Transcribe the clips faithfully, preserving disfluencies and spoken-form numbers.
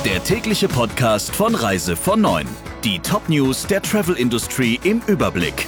Der tägliche Podcast von Reise von neun. Die Top-News der Travel Industry im Überblick.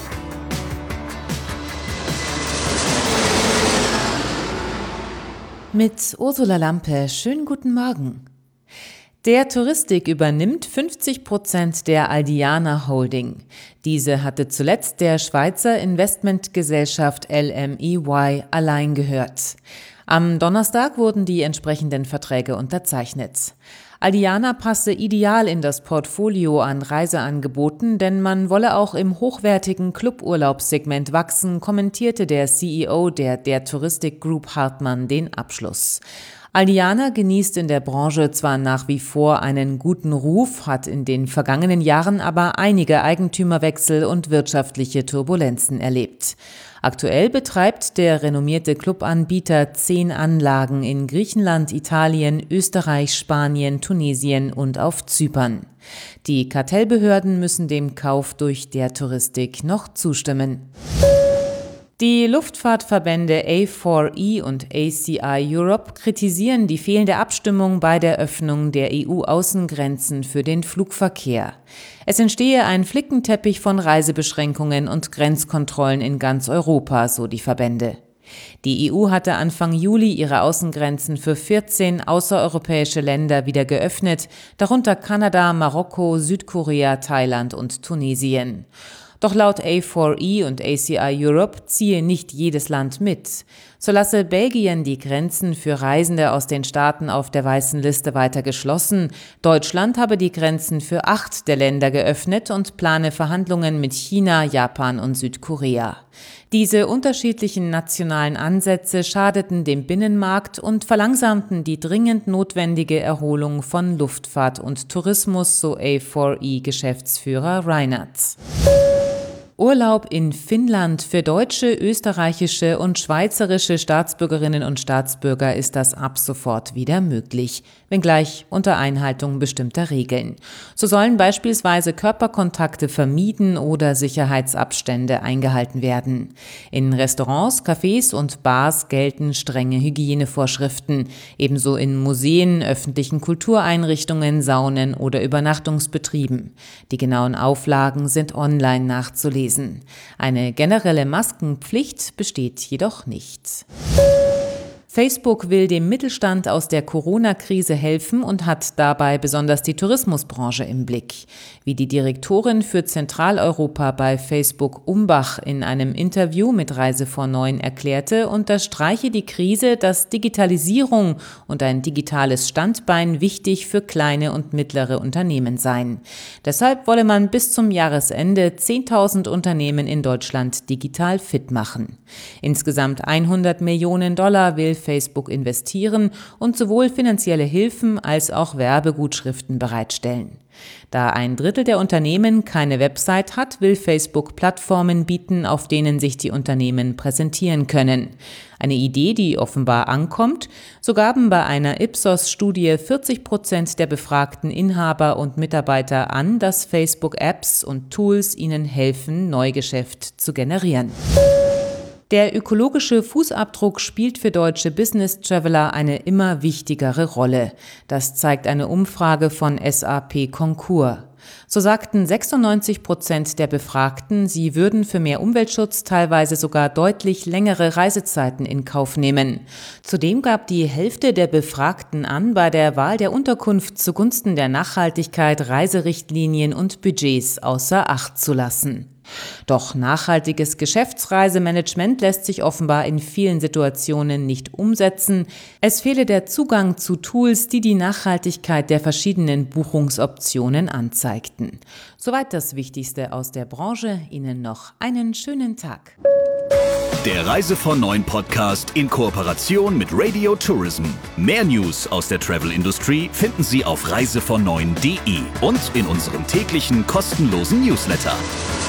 Mit Ursula Lampe, schönen guten Morgen. Der Touristik übernimmt fünfzig Prozent der Aldiana Holding. Diese hatte zuletzt der Schweizer Investmentgesellschaft L M E Y allein gehört. Am Donnerstag wurden die entsprechenden Verträge unterzeichnet. Aldiana passe ideal in das Portfolio an Reiseangeboten, denn man wolle auch im hochwertigen Cluburlaubssegment wachsen, kommentierte der C E O der der Touristik Group Hartmann den Abschluss. Aldiana genießt in der Branche zwar nach wie vor einen guten Ruf, hat in den vergangenen Jahren aber einige Eigentümerwechsel und wirtschaftliche Turbulenzen erlebt. Aktuell betreibt der renommierte Clubanbieter zehn Anlagen in Griechenland, Italien, Österreich, Spanien, Tunesien und auf Zypern. Die Kartellbehörden müssen dem Kauf durch der Touristik noch zustimmen. Die Luftfahrtverbände A vier E und A C I Europe kritisieren die fehlende Abstimmung bei der Öffnung der E U-Außengrenzen für den Flugverkehr. Es entstehe ein Flickenteppich von Reisebeschränkungen und Grenzkontrollen in ganz Europa, so die Verbände. Die E U hatte Anfang Juli ihre Außengrenzen für vierzehn außereuropäische Länder wieder geöffnet, darunter Kanada, Marokko, Südkorea, Thailand und Tunesien. Doch laut A vier E und A C I Europe ziehe nicht jedes Land mit. So lasse Belgien die Grenzen für Reisende aus den Staaten auf der weißen Liste weiter geschlossen. Deutschland habe die Grenzen für acht der Länder geöffnet und plane Verhandlungen mit China, Japan und Südkorea. Diese unterschiedlichen nationalen Ansätze schadeten dem Binnenmarkt und verlangsamten die dringend notwendige Erholung von Luftfahrt und Tourismus, so A vier E-Geschäftsführer Reinert. Urlaub in Finnland für deutsche, österreichische und schweizerische Staatsbürgerinnen und Staatsbürger ist das ab sofort wieder möglich, wenngleich unter Einhaltung bestimmter Regeln. So sollen beispielsweise Körperkontakte vermieden oder Sicherheitsabstände eingehalten werden. In Restaurants, Cafés und Bars gelten strenge Hygienevorschriften, ebenso in Museen, öffentlichen Kultureinrichtungen, Saunen oder Übernachtungsbetrieben. Die genauen Auflagen sind online nachzulesen. Eine generelle Maskenpflicht besteht jedoch nicht. Facebook will dem Mittelstand aus der Corona-Krise helfen und hat dabei besonders die Tourismusbranche im Blick. Wie die Direktorin für Zentraleuropa bei Facebook Umbach in einem Interview mit Reise von neun erklärte, unterstreiche die Krise, dass Digitalisierung und ein digitales Standbein wichtig für kleine und mittlere Unternehmen seien. Deshalb wolle man bis zum Jahresende zehntausend Unternehmen in Deutschland digital fit machen. Insgesamt hundert Millionen Dollar will Facebook investieren und sowohl finanzielle Hilfen als auch Werbegutschriften bereitstellen. Da ein Drittel der Unternehmen keine Website hat, will Facebook Plattformen bieten, auf denen sich die Unternehmen präsentieren können. Eine Idee, die offenbar ankommt. So gaben bei einer Ipsos-Studie vierzig Prozent der befragten Inhaber und Mitarbeiter an, dass Facebook-Apps und Tools ihnen helfen, Neugeschäft zu generieren. Der ökologische Fußabdruck spielt für deutsche Business-Traveler eine immer wichtigere Rolle. Das zeigt eine Umfrage von S A P Concur. So sagten sechsundneunzig Prozent der Befragten, sie würden für mehr Umweltschutz teilweise sogar deutlich längere Reisezeiten in Kauf nehmen. Zudem gab die Hälfte der Befragten an, bei der Wahl der Unterkunft zugunsten der Nachhaltigkeit Reiserichtlinien und Budgets außer Acht zu lassen. Doch nachhaltiges Geschäftsreisemanagement lässt sich offenbar in vielen Situationen nicht umsetzen. Es fehle der Zugang zu Tools, die die Nachhaltigkeit der verschiedenen Buchungsoptionen anzeigten. Soweit das Wichtigste aus der Branche. Ihnen noch einen schönen Tag. Der Reise von neun Podcast in Kooperation mit Radio Tourism. Mehr News aus der Travel Industry finden Sie auf reise von neun punkt de und in unserem täglichen kostenlosen Newsletter.